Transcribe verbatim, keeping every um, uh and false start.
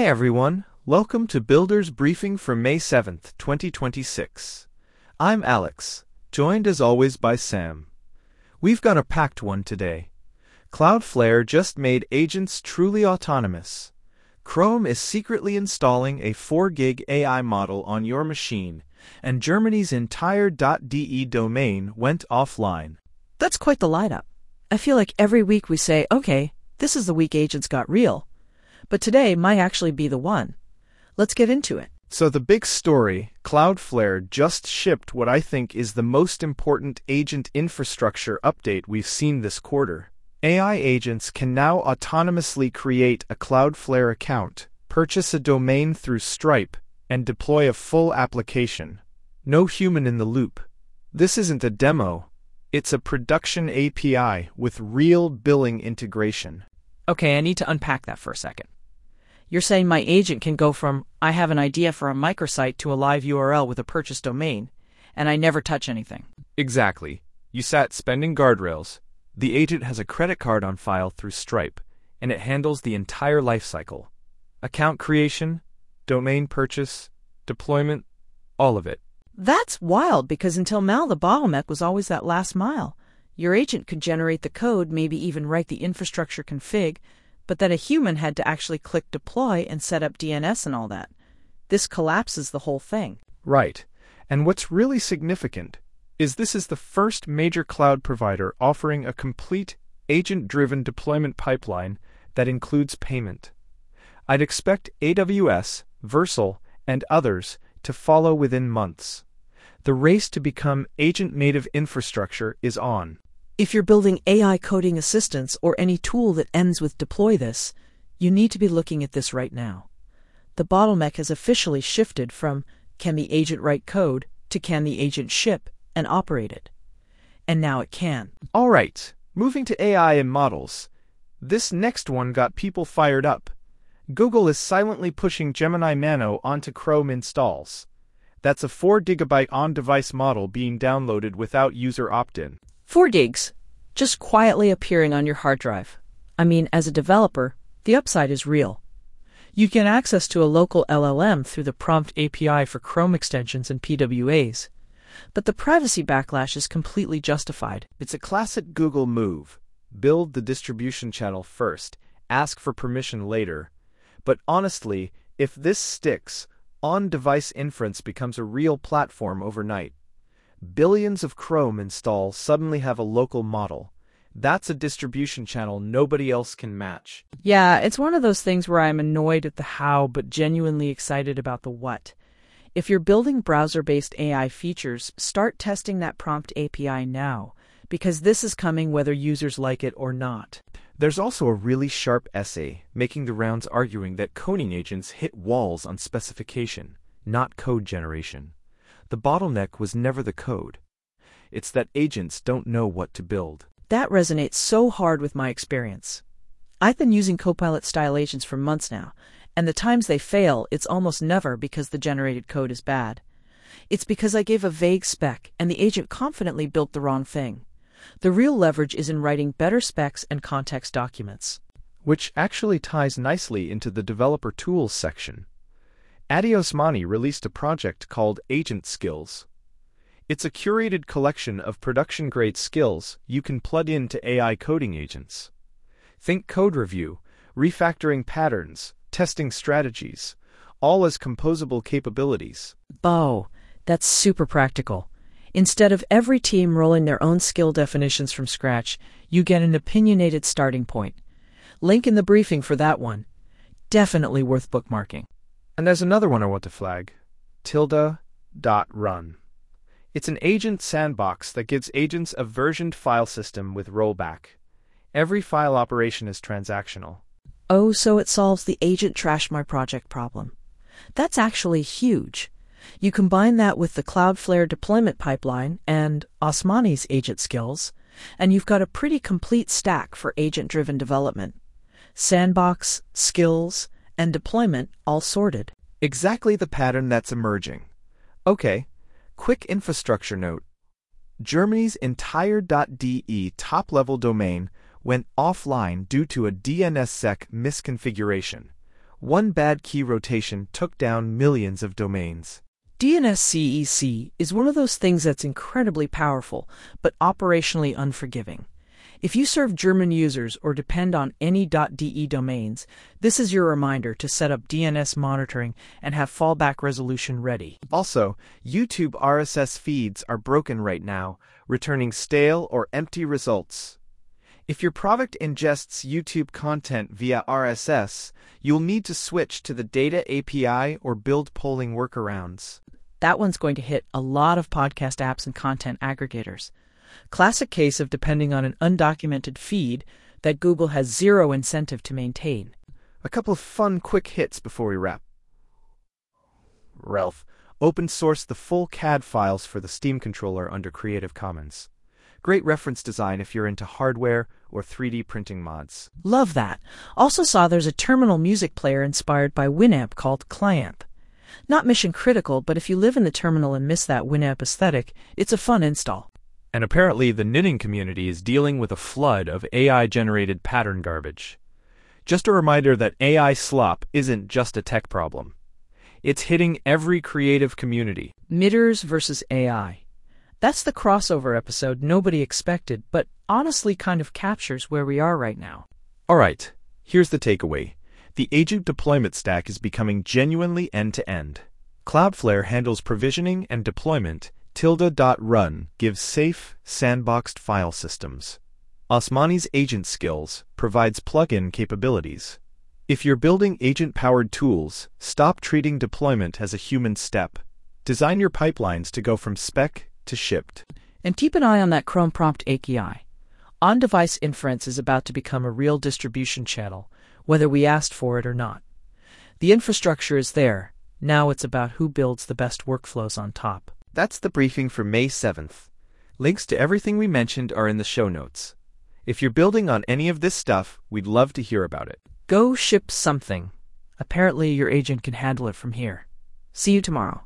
everyone, welcome to Builders Briefing for May seventh, twenty twenty-six. I'm Alex, joined as always by Sam. We've got a packed one today. Cloudflare just made agents truly autonomous. Chrome is secretly installing a four gig A I model on your machine, and Germany's entire .de domain went offline. That's quite the lineup. I feel like every week we say, okay, this is the week agents got real. But today might actually be the one. Let's get into it. So the big story, Cloudflare just shipped what I think is the most important agent infrastructure update we've seen this quarter. A I agents can now autonomously create a Cloudflare account, purchase a domain through Stripe, and deploy a full application. No human in the loop. This isn't a demo. It's a production A P I with real billing integration. Okay, I need to unpack that for a second. You're saying my agent can go from, I have an idea for a microsite to a live U R L with a purchased domain, and I never touch anything. Exactly. You sat spending guardrails. The agent has a credit card on file through Stripe, and it handles the entire lifecycle. Account creation, domain purchase, deployment, all of it. That's wild, because until now the bottleneck was always that last mile. Your agent could generate the code, maybe even write the infrastructure config, but then a human had to actually click deploy and set up D N S and all that. This collapses the whole thing. Right. And what's really significant is this is the first major cloud provider offering a complete agent-driven deployment pipeline that includes payment. I'd expect A W S, Vercel, and others to follow within months. The race to become agent-native infrastructure is on. If you're building A I coding assistants or any tool that ends with deploy this, you need to be looking at this right now. The bottleneck has officially shifted from can the agent write code to can the agent ship and operate it. And now it can. All right, moving to A I and models. This next one got people fired up. Google is silently pushing Gemini Nano onto Chrome installs. That's a four gigabyte on-device model being downloaded without user opt-in. Four gigs, just quietly appearing on your hard drive. I mean, as a developer, the upside is real. You get access to a local L L M through the Prompt A P I for Chrome extensions and P W As. But the privacy backlash is completely justified. It's a classic Google move. Build the distribution channel first, ask for permission later. But honestly, if this sticks, on-device inference becomes a real platform overnight. Billions of Chrome installs suddenly have a local model. That's a distribution channel nobody else can match. Yeah, it's one of those things where I'm annoyed at the how, but genuinely excited about the what. If you're building browser-based A I features, start testing that Prompt A P I now, because this is coming whether users like it or not. There's also a really sharp essay making the rounds arguing that coding agents hit walls on specification, not code generation. The bottleneck was never the code. It's that agents don't know what to build. That resonates so hard with my experience. I've been using Copilot-style agents for months now, and the times they fail, it's almost never because the generated code is bad. It's because I gave a vague spec, and the agent confidently built the wrong thing. The real leverage is in writing better specs and context documents. Which actually ties nicely into the developer tools section. Adi Osmani released a project called Agent Skills. It's a curated collection of production-grade skills you can plug into A I coding agents. Think code review, refactoring patterns, testing strategies, all as composable capabilities. Oh, that's super practical. Instead of every team rolling their own skill definitions from scratch, you get an opinionated starting point. Link in the briefing for that one. Definitely worth bookmarking. And there's another one I want to flag, Tilda.run. It's an agent sandbox that gives agents a versioned file system with rollback. Every file operation is transactional. Oh, so it solves the agent trash my project problem. That's actually huge. You combine that with the Cloudflare deployment pipeline and Osmani's agent skills, and you've got a pretty complete stack for agent-driven development. Sandbox, skills, and deployment all sorted. Exactly the pattern that's emerging. Okay, quick infrastructure note. Germany's entire .de top-level domain went offline due to a DNSSEC misconfiguration. One bad key rotation took down millions of domains. D N S C E C is one of those things that's incredibly powerful, but operationally unforgiving. If you serve German users or depend on any .de domains, this is your reminder to set up D N S monitoring and have fallback resolution ready. Also, YouTube R S S feeds are broken right now, returning stale or empty results. If your product ingests YouTube content via R S S, you'll need to switch to the Data A P I or build polling workarounds. That one's going to hit a lot of podcast apps and content aggregators. Classic case of depending on an undocumented feed that Google has zero incentive to maintain. A couple of fun quick hits before we wrap. Ralph open sourced the full C A D files for the Steam controller under Creative Commons. Great reference design if you're into hardware or three D printing mods. Love that. Also saw there's a terminal music player inspired by Winamp called Clamp. Not mission critical, but if you live in the terminal and miss that Winamp aesthetic, it's a fun install. And apparently the knitting community is dealing with a flood of A I-generated pattern garbage. Just a reminder that A I slop isn't just a tech problem. It's hitting every creative community. Knitters versus A I. That's the crossover episode nobody expected, but honestly kind of captures where we are right now. All right, here's the takeaway. The agent deployment stack is becoming genuinely end-to-end. Cloudflare handles provisioning and deployment. Tilda.run gives safe, sandboxed file systems. Osmani's agent skills provides plugin capabilities. If you're building agent-powered tools, stop treating deployment as a human step. Design your pipelines to go from spec to shipped. And keep an eye on that Chrome Prompt A P I. On-device inference is about to become a real distribution channel, whether we asked for it or not. The infrastructure is there. Now it's about who builds the best workflows on top. That's the briefing for May seventh. Links to everything we mentioned are in the show notes. If you're building on any of this stuff, we'd love to hear about it. Go ship something. Apparently your agent can handle it from here. See you tomorrow.